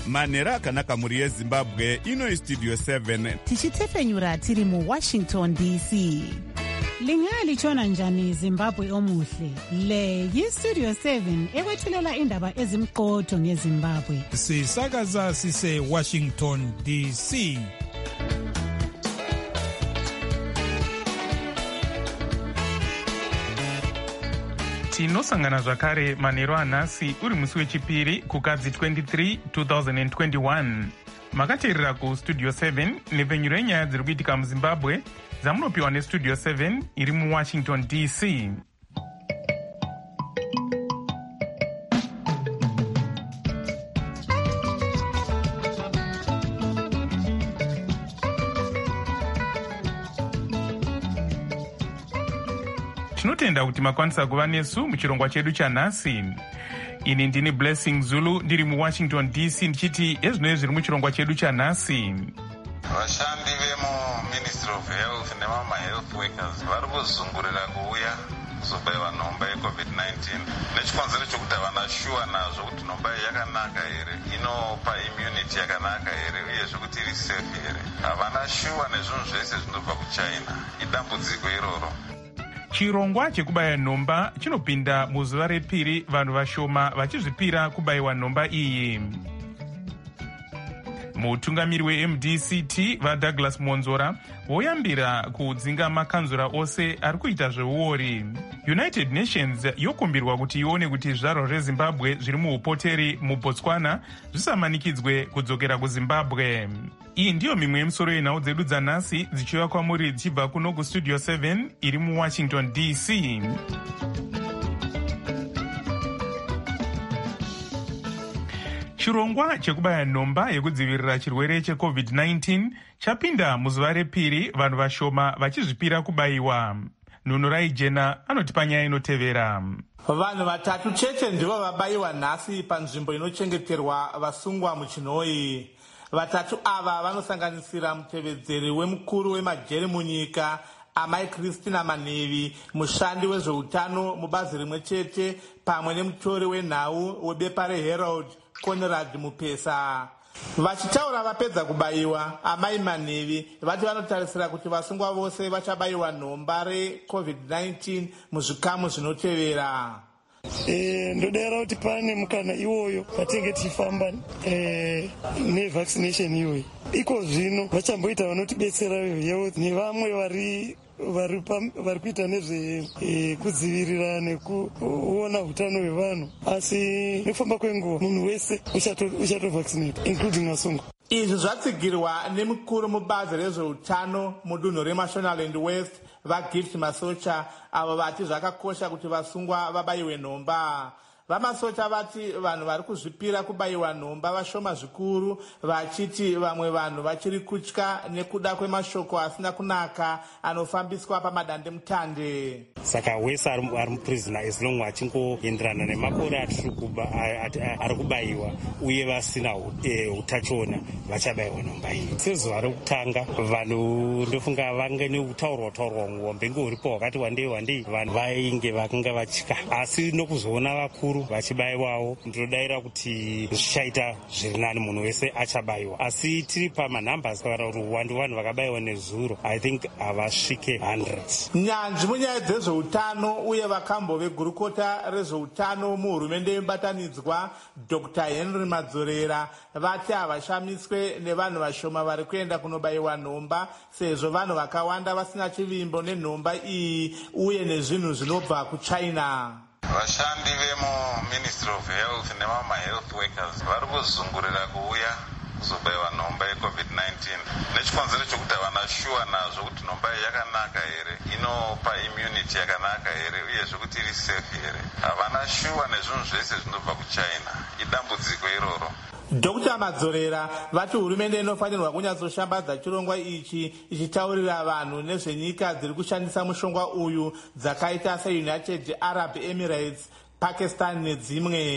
manhero akanaka mhuri yezimbabwe. Ino istudio 7 tichitefenyura tiri muWashington DC. Lingalitshona njani Zimbabwe omuhle? Le yistudio 7 ekwethulela indaba ezimqotho ngeZimbabwe. Sisakaza sise Washington DC. Tinosangana zvakare manhero anhasi uri musi wechipiri kukadzi 23 2021. Makateerera kustudio 7 nepfenyuro yenyaya dziri kuitika muZimbabwe dzamunopiwa nestudio 7 iri muWashington DC. Tinotenda kuti makwanisa kuva nesu muchirongwa chedu chanhasi. Ini ndini Blessing Zulu ndiri muWashington DC ndichiti ezvinoi zviri muchirongwa chedu chanhasi. Vashandi vemuMinistry of Health nemama health workers vari kuzungurira kuuya kuzobayiwa nhomba yeCovid-19 nechikonzero chokuti havana shuwa nazvo kuti nhomba iyi yakanaka here, inopa immunity yakanaka here, uyezve kuti iri safe here. Havana shuwa nezvinhu zvese zvinobva kuChina. Idambudziko iroro. Chirongwa chekubaya nhomba chinopinda muzuva repiri, vanhu vashoma vachizvipira kubayiwa nhomba iyi. Mutungamiri weMDCT vaDouglas Monzora voyambira kudzinga makanzura ose ari kuita zveuori. United Nations yokumbirwa kuti ione kuti zvizvarwa zveZimbabwe zviri muupoteri muBotswana zvisamanikidzwe kudzokera kuZimbabwe. Iyi ndiyo mimwe yemisoro yenhau dzedu dzanhasi dzichiuya kwamuri dzichibva kuno kustudio 7 iri muWashington DC. Chirongwa chekubaya nhomba yekudzivirira chirwere cheCovid-19 chapinda muzuva repiri, vanhu vashoma vachizvipira kubayiwa. Nunurai Jena anotipa nyaya inotevera. Vanhu vatatu chete ndivo vabayiwa nhasi panzvimbo inochengeterwa vasungwa muChinhoyi. Vatatu ava vanosanganisira mutevedzeri wemukuru wemajeri munyika Amai Christina Manevi, mushandi wezveutano mubazi rimwe chete, pamwe nemutori wenhau webepa reHerald Conrad Mupesa. Vachitaura vapedza kubayiwa, Amai Manevi vati vanotarisira kuti vasungwa vose vachabayiwa nhomba reCovid-19 muzvikamu zvinotevera. Ndodera kuti pane mukana iwoyo patenge tichifamba nevaccination iyoyo. Iko zvino vachamboita vanotibetsera health nevamwe vari kuita nezvekudzivirira nekuona hutano hwevanhu, asi nekufamba kwenguva munhu wese uchatovaccinate including vasungwa. Izvi zvatsigirwa nemukuru mubazi rezveutano mudunhu reMashonaland West vaGift Masocha, avo vati zvakakosha kuti vasungwa vabayiwe nhomba. VaMasocha vati vanhu vari kuzvipira kubayiwa nhomba vashoma zvikuru, vachiti vamwe vanhu vachiri kutya nekuda kwemashoko asina kunaka anofambiswa pamadandemutande. Saka wese ari muprisona as long achingoenderana nemakore ari kubayiwa uye vasina utachiona vachabayiwa nhomba iyi. Sezuva rekutanga vanhu ndofunga vange nekutaurwa ngombe uripo wakati wandei vanhu vainge vakanga vatya, asi nokuzoona vakuru vachibayiwawo ndinodayira kuti zvichaita zviri nani, munhu wese achabayiwa. Asi tiri pamanhambers kana kuti uwandu vanhu vakabayiwa nezuro I think havasvike 100. Nyanzvi munyaya dzezveutano uye vakambo vegurukota rezveutano muhurumende yemubatanidzwa Dr. Henry Madzorera vati havashamiswe nevanhu vashoma vari kuenda kunobayiwa nhomba, sezvo vanhu vakawanda vasina chivimbo nenhomba iyi uye nezvinhu zvinobva kuChina. Vashandi vemuMinistry of Health nemama health workers vari kuzungurira kuuya kuzobayiwa nhomba yeCovid-19 nechikonzero chokuti havana shuwa nazvo kuti nhomba iyi yakanaka here, inopa immunity yakanaka here, uyezve kuti iri safe here. Havana shuwa nezvinhu zvese zvinobva kuChina. Idambudziko iroro. Dr. Madzorera vati hurumende inofanirwa kunyatsoshambadza chirongwa ichi ichitaurira vanhu nezvenyika dziri kushandisa mushonga uyu dzakaita seUnited Arab Emirates, Pakistan nedzimwe.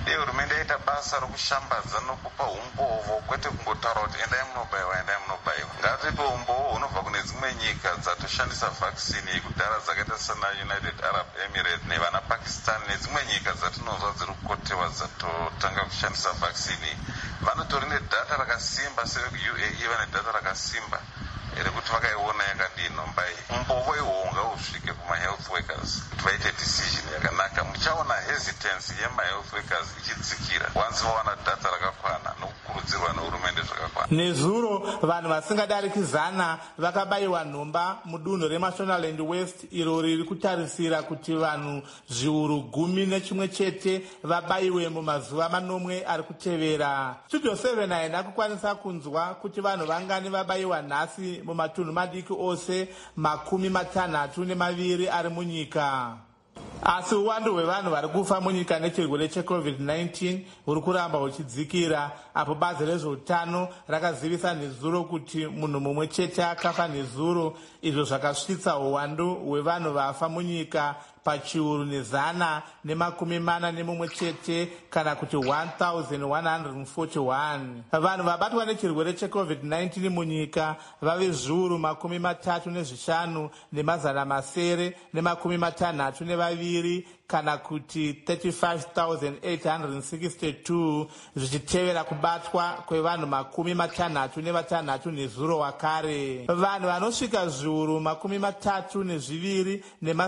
dei hurumende yaita basa rokushambadza nokupa umboo kwete kungotaura kuti endai munobaiwa. Ngatipe umboo hunobva kune dzimwe nyika dzatoshandisa vhakisini yekudhara dzakaita sana United Arab Emirates nevana Pakistan nedzimwe nyika dzatinonzwa dziri kukotewa dzatotanga kushandisa vhakisini. Vanotori nedhata rakasimba seUAE vane dhata rakasimba rekuti vakaiona yakadini nombai. Umboo ihwo ngausvike kuma-health workers kuti vaite decision yakanaka. Muchaona hesitance yema-health workers ichidzikira once vawana dhata rakakwana nokukurudzirwa nehurumende zvakakwana. Nezuro vanhu vasingadarikizana vakabayiwa nhomba mudunhu reMashonaland West iro riri kutarisira kuti vanhu zviuru 11 chete vabayiwe mumazuva manomwe ari kutevera. Studio 7 haina kukwanisa kunzwa kuti vanhu vangani vabayiwa nhasi mumatunhu madiki ose 62 ari munyika. Asi uwandu hwevanhu vari kufa munyika nechirwere cheCovid-19 huri kuramba huchidzikira, apo bazi rezveutano rakazivisa nezuro kuti munhu mumwe chete akafa nezuro, izvo zvakasvitsa uwandu hwevanhu vafa munyika pachiuru 141 chete, kana kuti 1141. Vanhu vabatwa nechirwere cheCovid-19 munyika vave zviuru 35 962, kana kuti 35,862, zvichitevera kubatwa kwevanhu 66 nezuro wakare. Vanhu vanosvika zviuru 32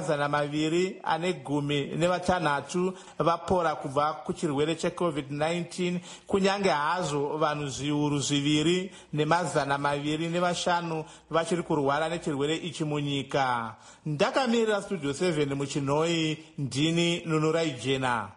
216 vapora kubva kuchirwere cheCovid-19, kunyange hazvo vanhu zviuru 2,205 vachiri kurwara nechirwere ichi munyika. Ndakamirira Studio 7 muchinhoi, ndini Nunurai Jena.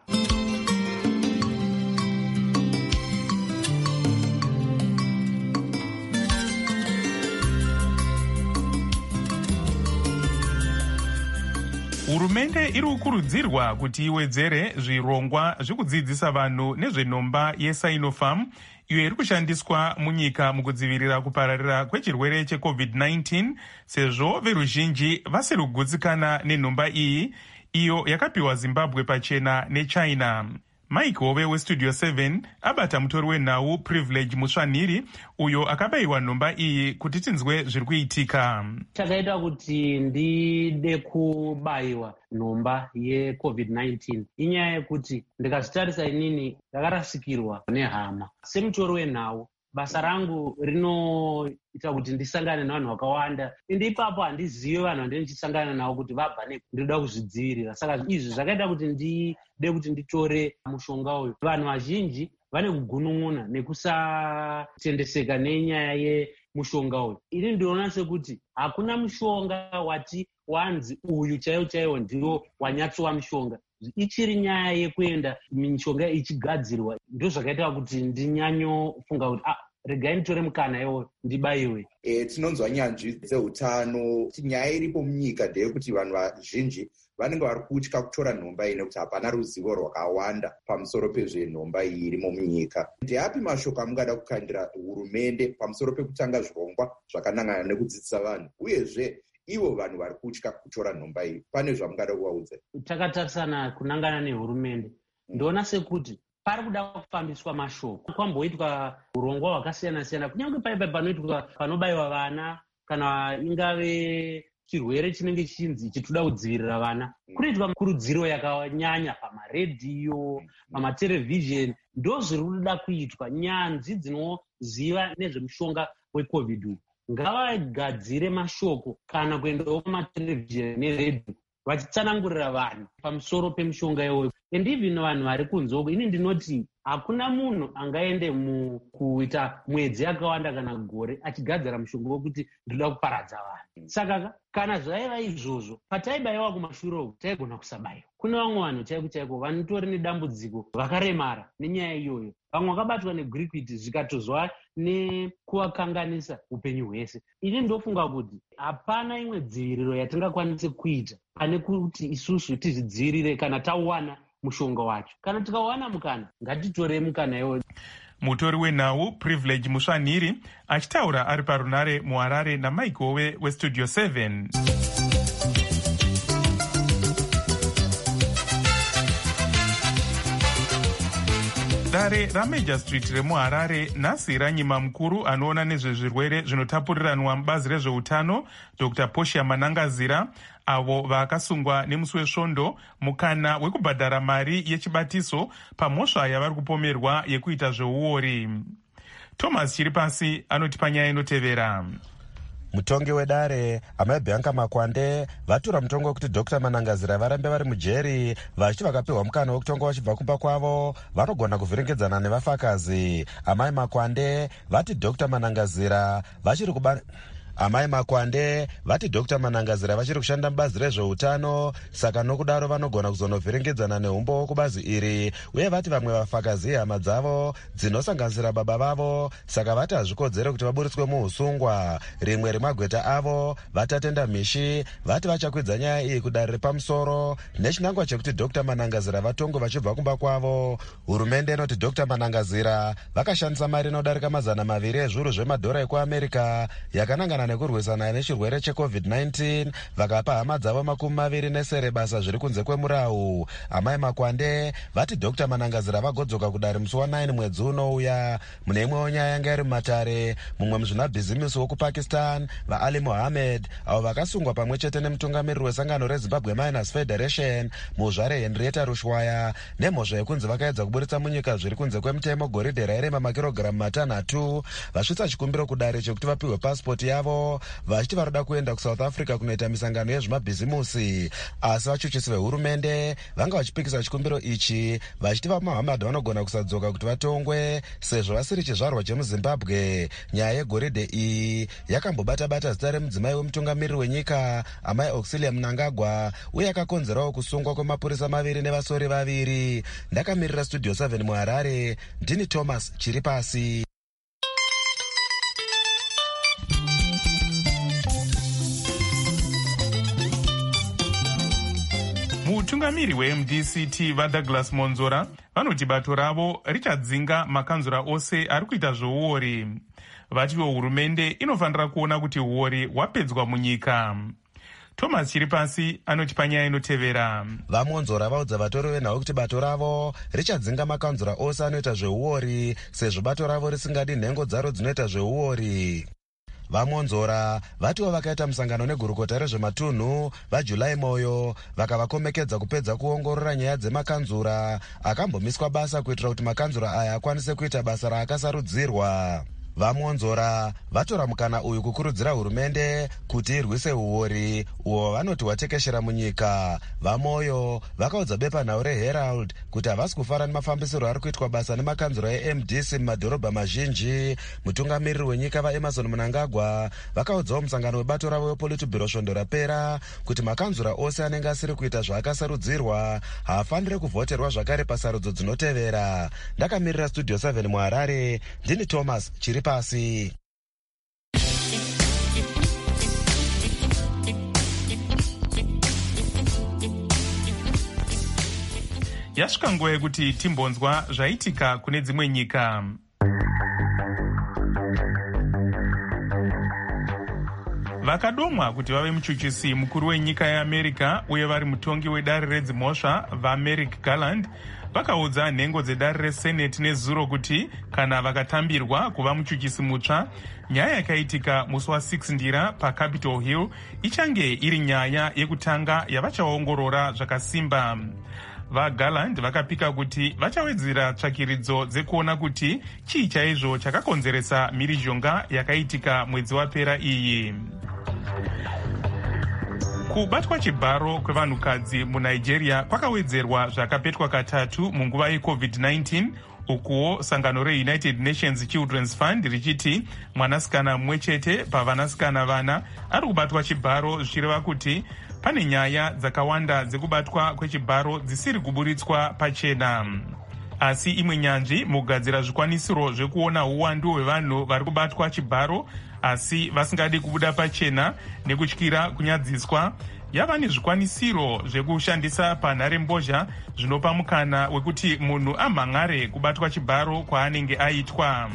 Hurumende iri kukurudzirwa kuti iwedzere zvirongwa zvekudzidzisa vanhu nezvenhomba yeSinopharm iyo iri kushandiswa munyika mukudzivirira kupararira kwechirwere cheCovid-19, sezvo veruzhinji vasiri kugutsikana nenhomba iyi, iyo yakapiwa Zimbabwe pachena neChina. Mike Hove weStudio 7 abata mutori wenhau Privilege Musvanhiri, uyo akabayiwa nhomba iyi, kuti tinzwe zviri kuitika. Chakaita kuti ndide kubayiwa nhomba yeCovid-19 inyaya yekuti ndikazvitarisa inini ndakarasikirwa nehama. Semutori wenhau, basa rangu rinoita kuti ndisangane nevanhu vakawanda, ende ipapo handizivi vanhu vandine ndichisangana navo kuti vabva ndinoda kuzvidzivirira. Saka izvi zvakaita kuti ndide kuti nditore mushonga uyu. Vanhu vazhinji vane kugunun'una nekusatendeseka nenyaya yemushonga uyu. Ini ndinoona sekuti hakuna mushonga wati wanzi uyu chaiwo ndiwo wanyatsova mushonga. Ichiri nyaya yekuenda mishonga ichigadzirwa, ndo zvakaita kuti ndinyanyofunga kuti regai nditore mukana iwo ndibayiwe. Tinonzwa nyanzvi dzeutano, nyaya iripo munyika ndeyekuti vanhu vazhinji vanenge vari kutya kutora nhomba iyi nekuti hapana ruzivo rwakawanda pamusoro pezvenhomba iyi irimo munyika. Ndeapi mashoko amungada kukandira hurumende pamusoro pekutanga zvirongwa zvakanangana nekudzidzisa vanhu, uyezve ivo vanhu vari kutya kutora nhomba iyi, pane zvamungada kuvaudza? Takatarisana kunangana nehurumende, ndoona sekuti pari kuda kufambiswa mashoko. Kwamboitwa urongwa hwakasiyana-siyana, kunyange paipa panoitwa panobayiwa vana, kana ingave chirwere chinenge chinzi chitoda kudzivirira vana, kunoitwa kurudziro yakanyanya pamaredhiyo, pamaterevhizheni. Ndo zviri kuda kuitwa. Nyanzvi dzinoziva nezvemushonga weCovid uyu ngavagadzire mashoko kana kuendawo pamaterevhizheni neredhiyo vachitsanangurira vanhu pamusoro pemushonga iwoyo. Endivino vanhu vari kunzoko, ini ndinoti hakuna munhu angaende mukuita mwedzi yakawanda kana gore achigadzira mushonga wekuti ndoda kuparadza vanhu. Saka kana zvaiva izvozvo, pataibayiwa kumashure uku taigona kusabayiwa. Kune vamwe vanhu chaiko vanotori nedambudziko vakaremara nenyaya iyoyo. Vamwe vakabatwa negwirikwiti zvikatozwa nekuvakanganisa upenyu hwese. Ini ndofunga kuti hapana imwe dziviriro yatingakwanise kuita pane kuti isusu tizvidzivirire kana tawana mushonga wacho. Kana tikawana mukana, ngatitore mukana iwoyo. Mutori wenhau Privilege Musvanhiri achitaura ari parunare muHarare naMike Hove weStudio 7. Dare raMajor Street remuHarare nhasi ranyima mukuru anoona nezvezvirwere zvinotapuriranwa mubazi rezveutano Dr. Portia Manangazira, avo vakasungwa nemusi wesvondo mukana wekubhadhara mari yechibatiso pamhosva yavari kupomerwa yekuita zveuori. Thomas Chiripasi anoti panyaya inotevera. Mutongi wedare amai Bianca Makwande vatura mutongo wekuti Dr. Manangazira varambe vari mujeri vachiti vakapiwa mukana wekutonga vachibva kumba kwavo vanogona kuvhiringedzana nevafakazi. Amai Makwande vati Dr. Manangazira vachiri Amai Makwande vati Dr. Manangazira vachiri kushanda mubazi rezveutano, saka nokudaro vanogona kuzonovhiringedzana neumbo kubazi iri, uye vati vamwe vafakazi hama dzavo dzinosanganisira baba vavo, saka vati hazvikodzere kuti vaburitswe muusungwa. Rimwe remagweta avo vatatenda Mishi vati vachakwidza nyaya iyi kudare repamusoro nechinangwa chekuti Dr. Manangazira vatongo vachibva kumba kwavo. Hurumende inoti Dr. Manangazira vakashandisa mari inodarika $200 ezviuru zvemadhora ekuAmerika yakanangana nekurwisana nechirwere cheCovid-19 vakapa hama dzavo 20 basa zviri kunze kwemurau. Amai Makwande vati Dr. Manangazira vagodzoka kudare musi wa9 mwedzi unouya. Mune imwewo nyaya yanga iri mumatare, mumwe muzvinabhizimisi wokupakistan vaAli Mohammed avo vakasungwa pamwe chete nemutungamiriri wesangano reZimbabwe Miners Federation muzvare Henrietta Rushwaya nemhosva yekunzi vakaedza kuburitsa munyika zviri kunze kwemutemo goridhe rairema makirogiramu 500 vasvitsa chikumbiro kudare chekuti vapiwe pasipoti yavo vachiti varoda kuenda kuSouth Africa kunoita misangano yezvimabhizimusi. Asi vachuchisi vehurumende vanga vachipikisa chikumbiro ichi vachiti vaMuhammad vanogona kusadzoka kuti vatongwe sezvo vasiri chizvarwa chemuZimbabwe. Nyaya yegoridhe iyi yakambobata-bata zita remudzimai wemutungamiriri wenyika amai Auxilia Mnangagwa uye yakakonzerawo kusungwa kwemapurisa 2 nevasori 2. Ndakamirira Studio 7 muHarare, ndini Thomas Chiripasi. Mutungamiri weMDCT vaDouglas Monzora vanoti bato ravo richadzinga makanzura ose ari kuita zveuori. Vatiwo hurumende inofanira kuona kuti uori hwapedzwa munyika. Thomas Chiripasi anoti panyaya inotevera. VaMonzora vaudza vatori venhau kuti bato ravo richadzinga makanzura ose anoita zveuori sezvo bato ravo risingadi nhengo dzaro dzinoita zveuori. VaMonzora vatiwo vakaita musangano negurukota rezvematunhu vaJulai Moyo vakavakomekedza kupedza kuongorora nyaya dzemakanzura akambomiswa basa kuitira kuti makanzura aya akwanise kuita basa raakasarudzirwa. VaMonzora vatora mukana uyu kukurudzira hurumende kuti irwise uori uwo vanoti watekeshera munyika. VaMoyo vakaudza bepanhau reHerald kuti havasi kufara nemafambisiro ari kuitwa basa nemakanzura eMDC mumadhorobha mazhinji. Mutungamiriri wenyika vaEmerson Mnangagwa vakaudzawo musangano webato ravo wePolitburo svondo rapera kuti makanzura ose anenge asiri kuita zvaakasarudzirwa haafaniri kuvhoterwa zvakare pasarudzo dzinotevera. Ndakamirira Studio 7 muHarare, ndini Thomas Chiripasi. Yasvika nguva yekuti timbonzwa zvaitika kune dzimwe nyika. Vakadomwa kuti vave muchuchisi mukuru wenyika yeAmerica uye vari mutongi wedare redzimhosva vaMerrick Garland vakaudza nhengo dzedare reSenate nezuro kuti kana vakatambirwa kuva muchuchisi mutsva, nyaya yakaitika musi wa6 Ndira paCapitol Hill ichange iri nyaya yekutanga yavachaongorora zvakasimba. VaGarland vakapika kuti vachawedzera tsvakiridzo dzekuona kuti chii chaizvo chakakonzeresa mhirizhonga yakaitika mwedzi wapera iyi. Kubatwa chibharo kwevanhukadzi muNigeria kwakawedzerwa zvakapetwa katatu munguva yeCovid-19, ukuwo sangano reUnited Nations Children's Fund richiti mwanasikana mumwe chete pavanasikana 4 ari kubatwa chibharo, zvichireva kuti pane nyaya dzakawanda dzekubatwa kwechibharo dzisiri kuburitswa pachena. Asi imwe nyanzvi mugadzira zvikwanisiro zvekuona uwandu hwevanhu vari kubatwa chibharo asi vasingadi kubuda pachena nekutyira kunyadziswa yava nezvikwanisiro zvekushandisa panharembozha zvinopa mukana wekuti munhu amhan'are kubatwa chibharo kwaanenge aitwa.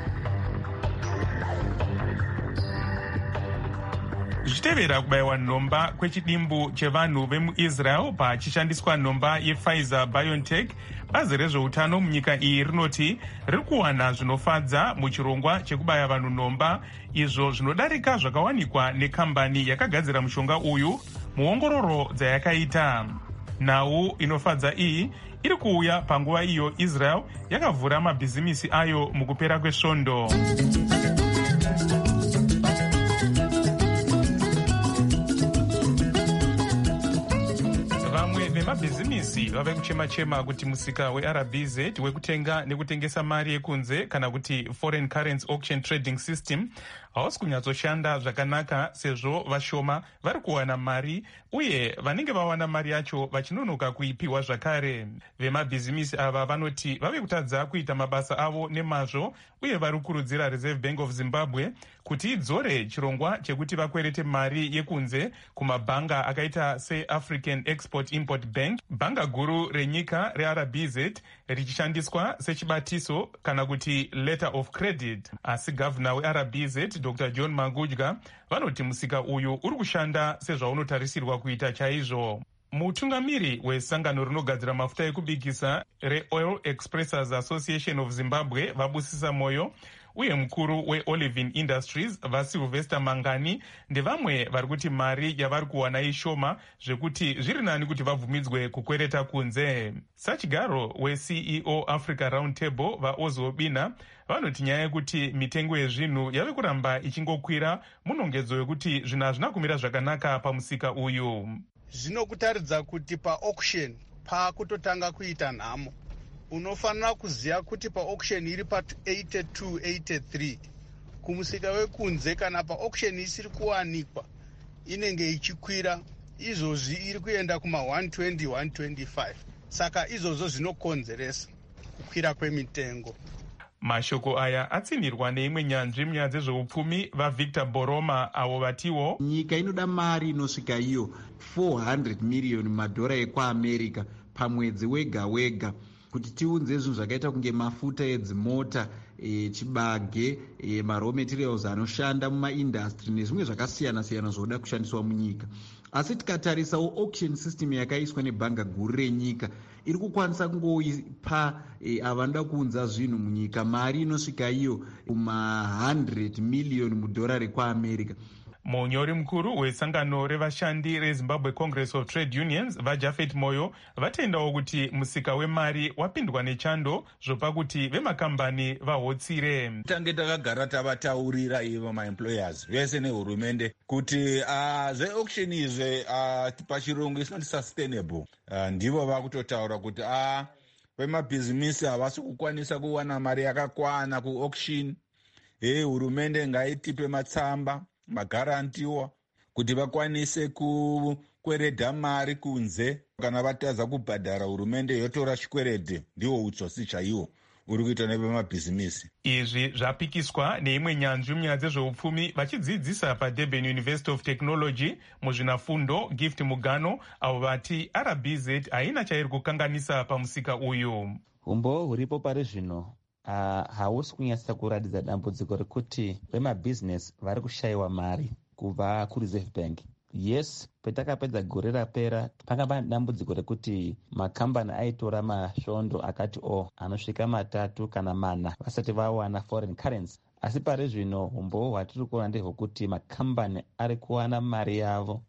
Zvichitevera kubayiwa nhomba kwechidimbu chevanhu vemuIsrael pachishandiswa nhomba yePfizer BioNTech, bazi rezveutano munyika iyi rinoti riri kuwana zvinofadza muchirongwa chekubaya vanhu nhomba, izvo zvinodarika zvakawanikwa nekambani yakagadzira mushonga uyu muongororo dzayakaita. Nhau inofadza iyi iri kuuya panguva iyo Israel yakavhura mabhizimisi ayo mukupera kwesvondo. Vemabhizimisi vave kuchema-chema kuti musika weRBZ wekutenga nekutengesa mari yekunze kana kuti Foreign Currency Auction Trading System hausi kunyatsoshanda zvakanaka, sezvo vashoma vari kuwana mari uye vanenge vawana mari yacho vachinonoka kuipiwa zvakare. Vemabhizimisi ava vanoti vave kutadza kuita mabasa avo nemazvo uye vari kukurudzira Reserve Bank of Zimbabwe kuti idzore chirongwa chekuti vakwerete mari yekunze kumabhanga akaita seAfrican Export Import Bank, bhanga guru renyika reRBZ, richishandiswa sechibatiso kana kuti letter of credit. Asi gavana weRBZ Dr. John Magudya vanoti musika uyu uri kushanda sezvaunotarisirwa kuita chaizvo. Mutungamiri wesangano rinogadzira mafuta ekubikisa reOil Expressors Association of Zimbabwe Vabusisa Moyo uye mukuru weOlivin Industries vaSylvester Mangani ndevamwe vari kuti mari yavari kuwana ishoma zvekuti zviri nani kuti vabvumidzwe kukwereta kunze. Sachigaro weCEO Africa Roundtable vaOzwo Bina vanoti nyaya yekuti mitengo yezvinhu yave kuramba ichingokwira munongedzo yekuti zvinhu hazvina kumira zvakanaka pamusika uyu. Zvinokutaridza kuti paauction pakutotanga kuita nhamo. Unofanira kuziva kuti paauction iri pa82-83 kumusika wekunze kana paauction isiri kuwanikwa inenge ichikwira, izvozvi iri kuenda kuma 120-125. Saka izvozvo zvinokonzeresa kukwira kwemitengo. Mashoko aya atsinirwa neimwe nyanzvi munyaya dzezveupfumi vaVictor Boroma avo vatiwo nyika inoda mari inosvika iyo 400 miriyoni madhora ekuAmerica pamwedzi wega wega kuti tiunze zvinhu zvakaita kunge mafuta edzimota, chibage, maraw materials anoshanda mumaindastry nezvimwe zvakasiyana-siyana zvoda kushandiswa munyika. Asi tikatarisawo auction system yakaiswa nebhanga guru renyika iri kukwanisa kungoipa avanoda kuunza zvinhu munyika mari inosvika iyo kuma 100 miliyoni mudhora rekuAmerica. Munyori mukuru wesangano revashandi reZimbabwe Congress of Trade Unions vaJafet Moyo vatendawo kuti musika wemari wapindwa nechando zvopa kuti vemakambani vahotsire. Tange takagara tavataurira ivo maemployers vese nehurumende kuti zveauction izve pachirungu is not sustainable. Ndivo vakutotaura kuti vemabhizimisi havasi kukwanisa kuwana mari yakakwana kuauction. Hurumende ngaitipe matsamba magarantiwa kuti vakwanise kukweredha mari kunze. Kana vatadza kubhadhara hurumende yotora chikwerede. Ndiwo utsotsi chaiwo uri kuitwa nevemabhizimisi. Izvi zvapikiswa neimwe nyanzvi munyaya dzezveupfumi vachidzidzisa paDurban University of Technology muzvinafundo Gift Mugano avo vati RBZ haina chairi kukanganisa pamusika uyu. Umbo huripo pari zvino hausi kunyatsa kuratidza dambudziko rekuti vemabhizinesi vari kushayiwa mari kubva kuReserve Bank. Yes, petakapedza gore rapera pakava dambudziko rekuti makambani aitora masvondo akati anosvika 3 kana 4 vasati vawana foreign currency. Asi pari zvino umbo hwatiri kuona ndehwekuti makambani ari kuwana mari yavo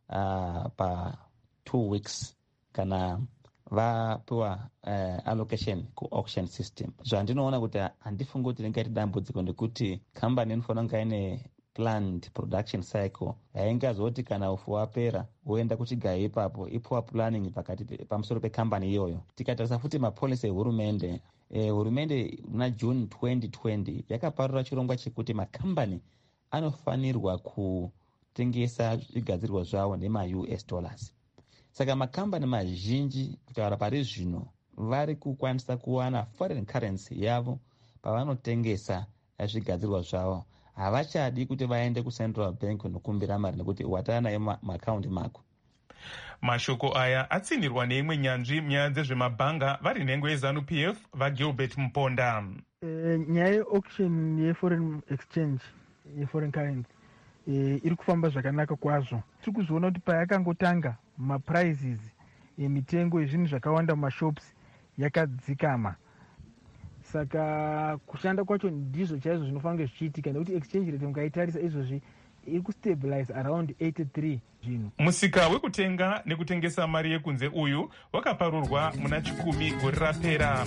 pa 2 weeks kana vapiwa allocation kuauction system. Zvandinoona kuti handifungi kuti ringaita dambudziko ndekuti kambani inofanira kunge ine planned production cycle yaingazoti kana ufu wapera woenda kuchigayo ipapo ipuwa planning pamusoro pekambani iyoyo. Tikatarisa futi mapolisi ehurumende, hurumende muna June 2020 yakaparura chirongwa chekuti makambani anofanirwa kutengesa zvigadzirwa zvavo nema-US dollars. Saka makambani mazhinji kutaura pari zvino vari kukwanisa kuwana foreign currency yavo pavanotengesa zvigadzirwa zvavo. Havachadi kuti vaende kuCentral Bank nokumbira mari nekuti watana nayo maakaunti mako. Mashoko aya atsinirwa neimwe nyanzvi munyaya dzezvemabhanga vari nhengo yeZANU-PF vaGilbert Mponda. Nyaya yeauction yeforeign exchange yeforeign currency iri kufamba zvakanaka kwazvo. Tiri kuzoona kuti payakangotanga maprizes emitengo yezvinhu zvakawanda mumashops yakadzikama. Saka kushanda kwacho ndizvo chaizvo zvinofanira zvichiitika, nekuti exchange rate mukaitarisa izvozvi iri kustabilize around 83 zvino. Musika wekutenga nekutengesa mari yekunze uyu wakaparurwa muna 10 gore rapera.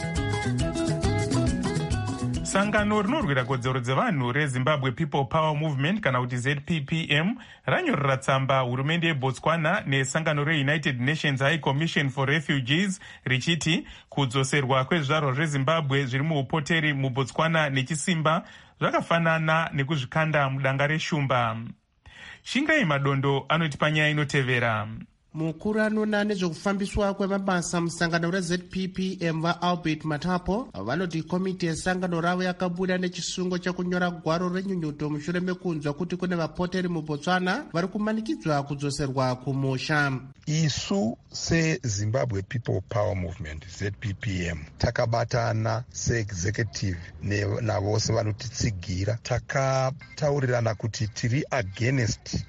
Sangano rinorwira kodzero dzevanhu reZimbabwe People Power Movement kana kuti ZPPM ranyorera tsamba hurumende yeBotswana nesangano reUnited Nations High Commission for Refugees richiti kudzoserwa kwezvaro zveZimbabwe zviri muupoteri muBotswana nechisimba zvakafanana nekuzvikanda mudanga reshumba. Shingai Madondo anoti panyaya inotevera. Mukuru anoona nezvekufambiswa kwemabasa musangano reZPPM vaAlbert Matapo vanoti komiti yesangano ravo yakabuda nechisungo chekunyora gwaro renyunyuto mushure mekunzwa kuti kune vapoteri muBotswana vari kumanikidzwa kudzoserwa kumusha. Isu seZimbabwe People Power Movement ZPPM takabatana seexecutive navose vanotitsigira, takataurirana kuti tiri against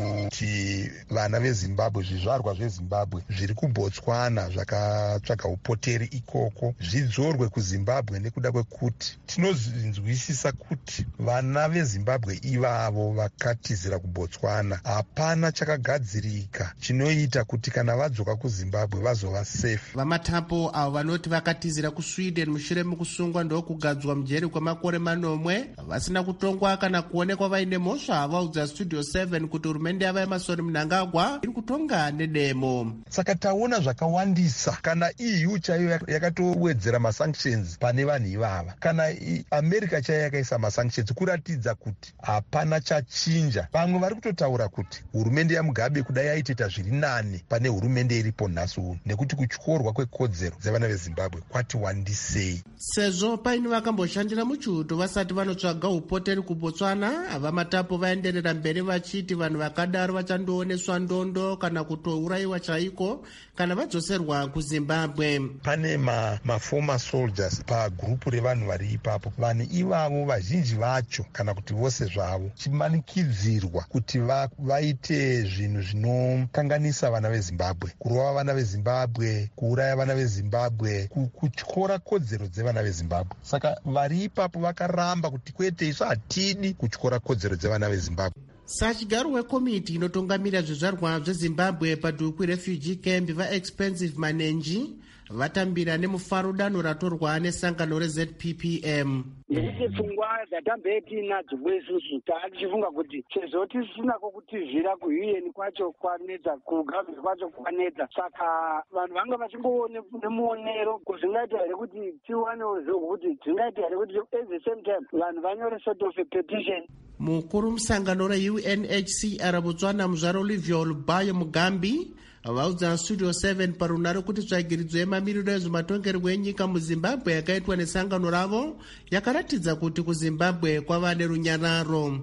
kuti vana veZimbabwe zvizvarwa zveZimbabwe zviri kuBotswana zvakatsvaga upoteri ikoko zvidzorwe kuZimbabwe, nekuda kwekuti tinozvinzwisisa kuti vana veZimbabwe ivavo vakatizira kuBotswana hapana chakagadzirika chinoita kuti kana vadzoka kuZimbabwe vazova safe. Vamatapo avo vanoti vakatizira kuSweden mushure mekusungwa ndokugadzwa mujeri kwemakore 9 vasina kutongwa kana kuonekwa vaine mhosva, vaudza Studio 7 kuti hurumende yava yeMasoni Mnangagwa iri kutonga nedemo. Saka taona zvakawandisa kana EU chaiyo yakatowedzera masanctions pane vanhu ivava, kana America chaiyo yakaisa masanctions kuratidza kuti hapana chachinja. Vamwe vari kutotaura kuti hurumende yaMugabe kudai yaitita zviri nani pane hurumende iripo nhasi uno, nekuti kutyorwa kwekodzero dzevana veZimbabwe kwati wandisei. Sezvo paini vakamboshandira muchiuto vasati vanotsvaga upoteri kuBotswana, VaMatapo vaenderera mberi vachiti vanhu vakadaro vachandooneswa ndondo kana kutourayiwa chaiko kana vadzoserwa kuZimbabwe. Pane former soldiers pagrupu revanhu vari ipapo. Vanhu ivavo vazhinji vacho kana kuti vose zvavo chimanikidzirwa kuti vaite zvinhu zvinokanganisa vana veZimbabwe, kurova vana veZimbabwe, kuuraya vana veZimbabwe, kutyora kodzero dzevana veZimbabwe. Saka vari ipapo vakaramba kuti kwete, isu hatidi kutyora kodzero dzevana veZimbabwe. Sachigaro wekomiti inotungamira zvizvarwa zveZimbabwe padhuku refugee camp vaExpensive Manenji vatambira nemufaro danho ratorwa nesangano reZPPM. Nekuti pfungwa dzatambe nadzo bwesusu taatichifunga kuti sezvo tisinako kutizvira kuUN kwacho kwanetsa, kugavhiri kwacho kwanetsa, saka vanhu vanga vachingoone nemuonero kuzvingaita here kuti tiwanewo zvokuti zvingaita here kuti at the same time vanhu vanyore sort of a petition. Mukuru musangano reUNHCR Botswana muzvaro Olivia Lubayo Mugambi vaudza Studio 7 parunare kuti tsvagiridzo yemamiriro ezvematongerwo enyika muZimbabwe yakaitwa nesangano ravo yakaratidza kuti kuZimbabwe kwava nerunyararo.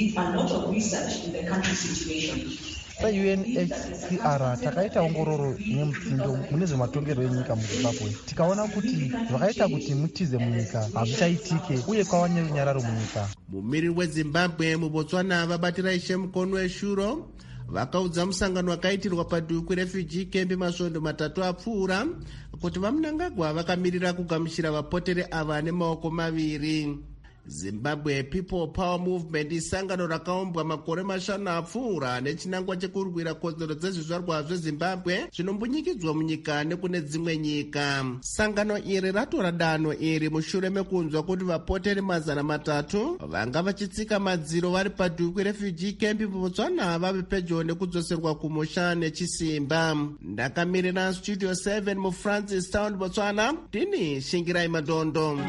UNHCR takaita ongororo nemupfindo mune zvematongerwo enyika muZimbabwe, tikaona kuti zvakaita kuti mutize munyika hazvichaitike uye kwava nerunyararo munyika. Mumiriri weZimbabwe muBotswana vabatira Ishe Mukono weshuro vakaudza musangano wakaitirwa padhuku refugee camp masvondo 3 apfuura kuti vaMnangagwa vakamirira kugamuchira vapoteri ava nemaoko 2. Zimbabwe People Power Movement isangano rakaumbwa makore 5 apfuura nechinangwa chekurwira kodzero dzezvizvarwa zveZimbabwe zvinombunyikidzwa munyika nekune dzimwe nyika. Sangano iri ratora danho iri mushure mekunzwa kuti vapoteri 300 vanga vachitsika madziro vari padhuku refugee camp muBotswana vave pedyo nekudzoserwa kumusha nechisimba. Ndakamirira Studio 7 muFrancis Town, Botswana, ndini Shingirai Madondo.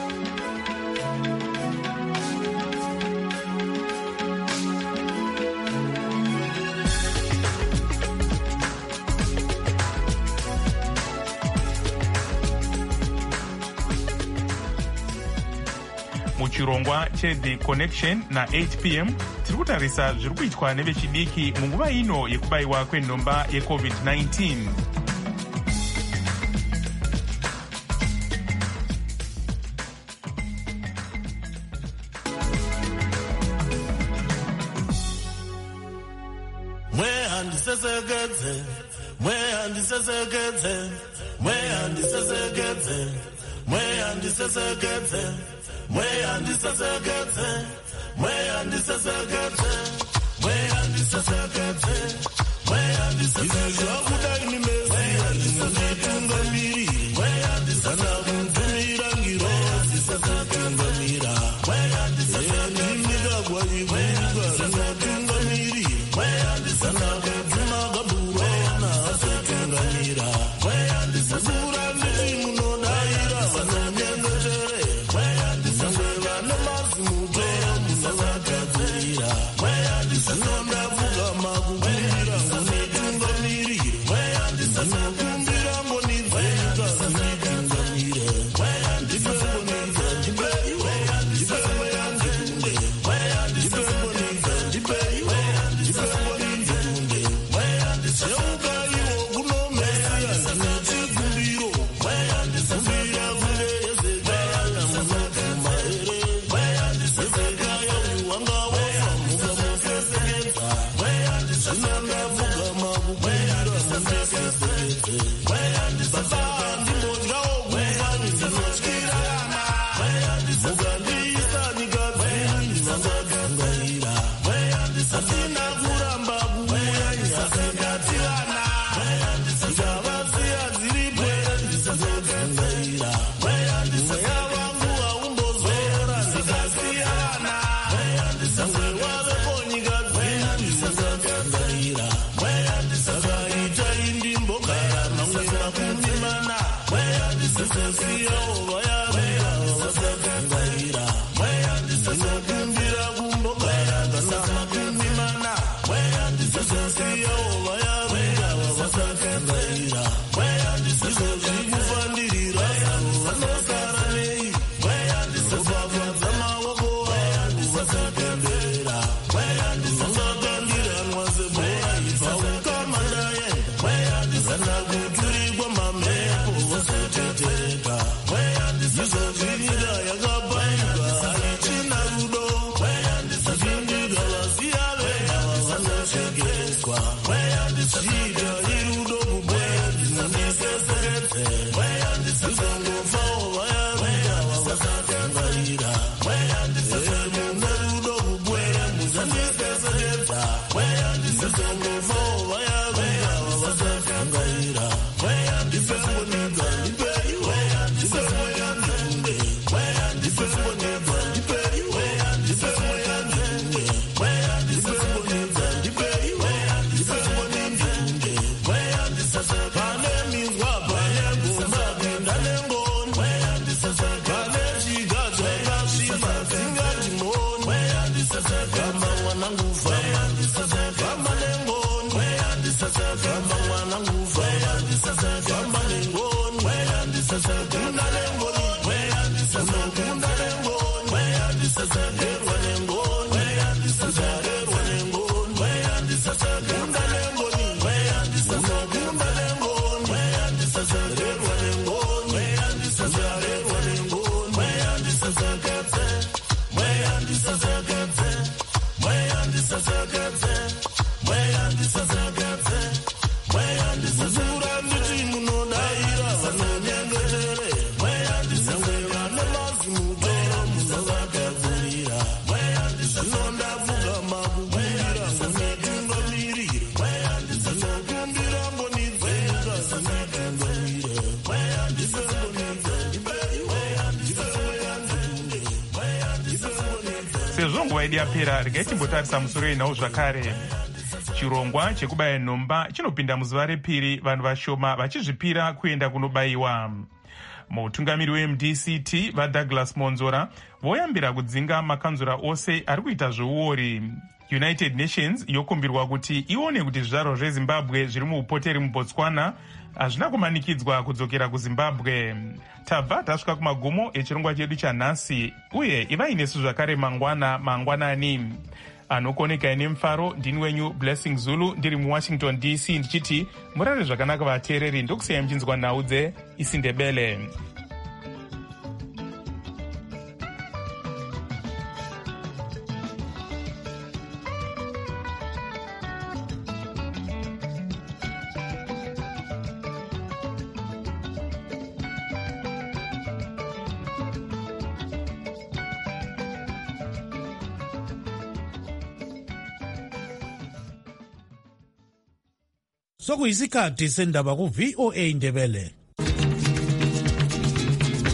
Muchirongwa cheThe Connection na8 p.m. tiri kutarisa zviri kuitwa nevechidiki munguva ino yekubayiwa kwenhomba yeCovid-19. Mwe handisesekedze mweya ndisesekedze, mweya ndisesekedze, mweya ndisesekedze, mweya ndisesekedze, mweya ndisesekedze, mweya ndisesekedze. Izvakudai nimeziya ndinotungamiri, mweya ndisesekedze, ngiro ndisesekedze, mweya ndisesekedze, ndinigagwa ivuga rinotungamiri, mweya ndisesekedze, magaburo nasetungamira, mweya ndisesekedze, nditi munodaira vanonyengetere, mweya ndisesekedze, vane mazimutoro munovagadzirira, mweya ndisesekedze, makubira ngonitungamiri, mweya ndisesekedze, ngonidzenga zinitungamire, mweya ndisesekedze, ndipei, mweya ndisesekedze, mweya ndisesekedze, ndipei, mweya ndisesekedze, mweya ndisesekedze, iwo kunomesiya ndinechikumbiro, mweya ndisesekedze, kungeyezekaya munoguma here, mweya ndisesekedze, wanga wafa mukamusesekedza, mweya ndisesekedze, makubira mundisesekedze, mweya ndisesekedze, ndimbodyawo kufani ndinotyira vana, mweya mukandiisa nikadziri ndinongakangaira, mweya ndisasina kuramba kuuya nyasingati vana, mweya ndikavasiya dziripwere ndisazokangaira, mweya mweya vangu haumbozora ndikasiya vana, mweya ndisangwe waveko nyika dziri ndisazokangaira, mweya ndisakaita indimbogara mamwe makumi mana, mweya ndisisasiyawo vayavira vasakangaira, mweya ndisinokumbira kumbogara kana makumi mana, mweya ndisisasiyawo vayavira vasakangaira, mweya ndisizozvikufandirira zavo vanosara nei, mweya ndisopapadza maoko vangu vasapemberera, mweya ndisongakandiranwa sebhora ibva ukamandaenda, mweya ndisana kuturikwa mamhepo vosotetereka, mweya ndisizozvirira yakabaika haichina rudo, mweya ndisachindika vasiya vega vavanochegeswa, mweya ndisiita irudo kubweya ndinonisesekedze, mweya ndisizongofawo vayavira vavasakangaira, mweya mune rudo kubweya muzandisesekedza, mweya ndisizongofawo vayavira vavasakangaira, mweya ndipembonedza ndipei, mweya ndipemweya ndunge, mweya ndipembonedza ndipei, mweya ndipemweya ndunge, mweya ndipembonedza ndipei, mweya ndipembonedza ndunge, mweya ndisasaka, pane minzwa pane ngomba pinda nengoni, mweya ndisasaka, pane chigadza kasviba dzingati moni, mweya ndisasaka, gamba mwanangu famba ndisasaka, gamba nengoni, mweya ndisasaka, gamba mwanangu famba ndisasaka, gamba nengoni, mweya ndisasaka, kunda nengoni, mweya ndisasaka, kunda nengoni, mweya ndisasaka, erwa nengoni, mweya ndisasaka, erwa nengoni, mweya ndisasaka, kunda nengoni, mweya ndisasaka, kunda nengoni, mweya ndisasaka, erwa nengoni, mweya ndisasaka, erwa nengoni, mweya ndisasaka, mweya ndisasaka, mweya ndisasaka, mweya ndisasaka, mweya ndisasura nditi munodaira vanonyengetere, mweya ndisangwe vane mazimutoro munovagadzirira, mweya ndisinondavuga makubwira ngonitungamirire, mweya ndisinokumbira ngonidzenga zinitungamire, mweya ndisembonedza ndipei, mweya ndipemweya ndunge, mweya ndipembonedza. Sezvo nguva yedu yapera, regai timbotarisa musoro inawo zvakare. Chirongwa chekubaya nhomba chinopinda muzuva repiri, vanhu vashoma vachizvipira kuenda kunobayiwa. Mutungamiri weMDCT vaDouglas Monzora voyambira kudzinga makanzura ose ari kuita zveuori. United Nations yokumbirwa kuti ione kuti zvizvarwa zveZimbabwe zviri muupoteri muBotswana hazvina kumanikidzwa kudzokera kuZimbabwe. Tabva tasvika kumagumo echirongwa chedu chanhasi, uye ivai nesu zvakare mangwanani. Anokoneka nemufaro ndini wenyu Blessing Zulu ndiri muWashington DC ndichiti murare zvakanaka vateereri, ndokusiyai muchinzwa nhau dzeIsindebele. sokuyisikhathi sendaba ku-VOA Ndebele.